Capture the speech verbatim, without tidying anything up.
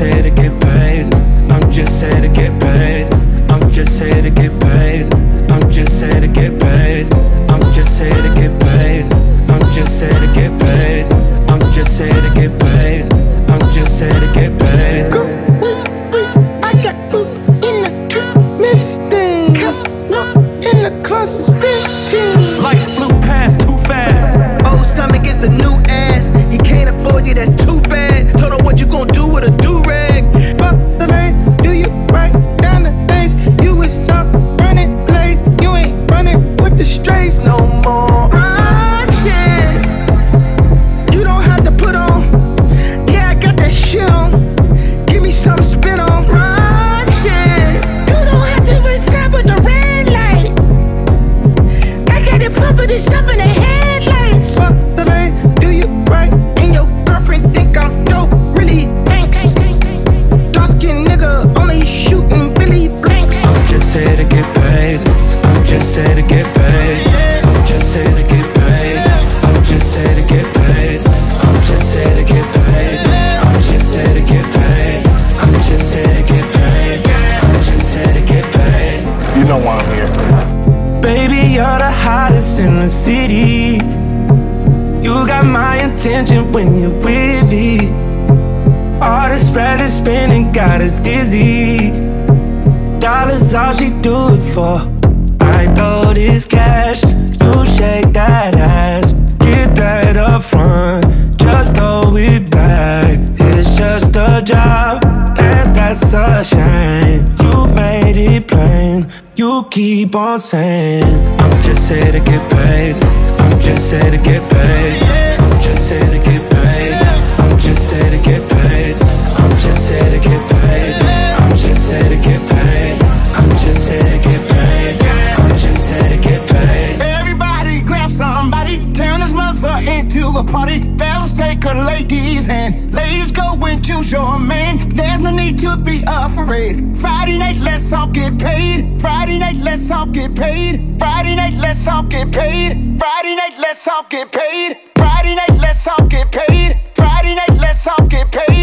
here to get paid. I'm just here to get paid. I'm just here to get paid. I'm just here to get paid. I'm just here to get paid. I'm just here to get paid. I'm just here to get paid. I'm just here to get paid. Go, wait, wait, I got poop in the misting. In the class is fifteen. Life flew past too fast. Old stomach is the new ass. He can't afford you, that's too bad. Told her what you gon' do with a do-rag. Up the lane, do you right down the lanes? You was up running plays. You ain't running with the strays no more. Action. You don't have to put on. Yeah, I got that shit on. Give me something to spit on. Action. You don't have to reserve with the red light. I got it pumping this stuff in the headlights. Up the lane, do you right? And your girlfriend think I'm dope. Really, thanks. Dark-skinned nigga only shooting Billy Blanks. I'm just here to get paid. I'm just here to get paid. I'm just here to get paid. I'm just here to get paid. I'm just here to get paid. I'm just here to get paid. I'm just here to get paid. I'm just here to get paid. You know why I'm here. Baby, you're the hottest in the city. You got my attention when you're with me. All this bread is spinning got us dizzy. Dollars all she do it for. I throw this cash, you shake that ass. Get that up front, just throw it back. It's just a job, and that's a shame. You made it plain, you keep on saying I'm just here to get paid. I'm just here to get paid. I'm just here to get paid. I'm just here to get paid. I'm just here to get paid. I'm just here to get paid. I'm just here to get paid. I'm just here to get paid. Everybody grab somebody, turn this mother into a party. Fellas take a lady's hand, ladies go and choose your man. There's no need to be afraid. Friday night, let's all get paid. Friday night, let's all get paid. Friday night, let's all get paid. Friday night, let's all get paid. Friday night, let's all get paid. Friday night, let's all get paid.